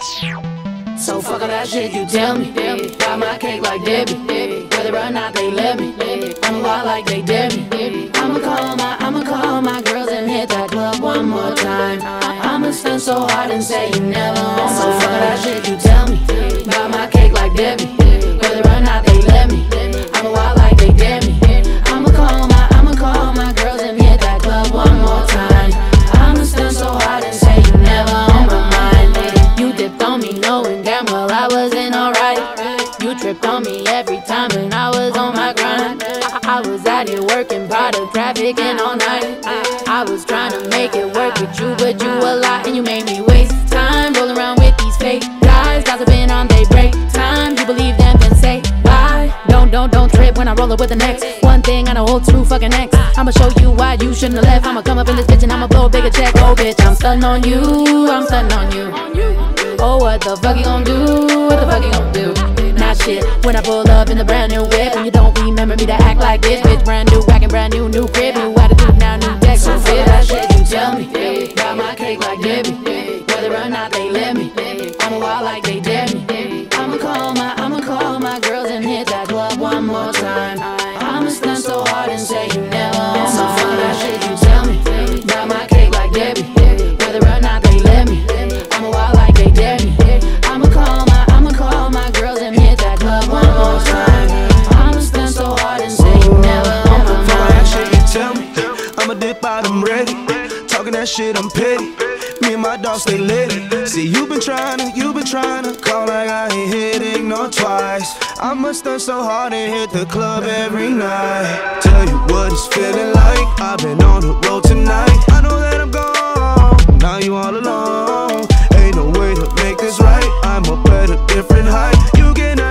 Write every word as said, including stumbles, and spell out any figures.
So fuck all that shit you tell me. Got my cake like Debbie. Whether or not they let me, I'ma wild like they dare me. I'ma call my, I'ma call my girls and hit that club one more time. I'ma spin so hard and say you never on. So fuck all that shit you tell me. Got my cake like Debbie. Whether or not they let me, I'ma wild like they dare me. I'ma call my, I'ma call my girls and hit that club one more time. I'ma spin so hard and say you never on my mind. You dipped on me knowing damn well I wasn't alright. You tripped on me every time when I was on my grind. I was out here working, product traffic and all night. I was trying to make it work with you, but you a lot and you made me waste time rolling around with these fake guys. Gossiping on they break time. You believe them and say bye. Don't, don't, don't trip when I roll up with the next. One thing I know holds true, fucking next. I'ma show you why you shouldn't have left. I'ma come up in this bitch and I'ma blow a bigger check. Oh bitch, I'm stunting on you, I'm stunting on you. Oh, what the fuck you gon' do? What the fuck you gon' do? Not shit. When I pull up in the brand new whip and you don't remember me to act like this. Bitch, brand new, whacking brand new, new crib, new attitude, now new deck. So fuck that shit you tell me. Got my cake like Debbie. Whether or not they let me, I'ma wild like they dare me. I'ma call my, I'ma call my girls and hit that club one more time. I'ma stunt so hard and say you never on. So fuck that shit you tell me. Got my cake like Debbie. Whether or not they let me, I'ma wild like they dare me. I'ma call my, I'ma call my girls and hit that club one more time. I'ma stunt so hard and say you never on my mind. Fuck that shit you tell me. I'ma dip out, I'm ready. Talking that shit, I'm petty. Me and my dog stay lit. See, you been tryna, you been tryna call like I ain't hit ignore twice. I must done so hard and hit the club every night. Tell you what it's feeling like. I've been on the road tonight. I know that I'm gone, now you all alone. Ain't no way to make this right. I'm up at a different height. You get